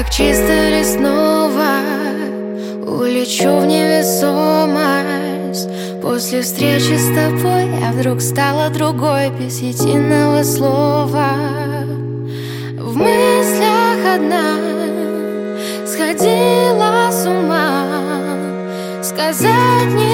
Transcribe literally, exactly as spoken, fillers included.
чисто ли снова улечу в невесомость? После встречи с тобой я вдруг стала другой, без единого слова. В мыслях одна сходила с ума, сказать не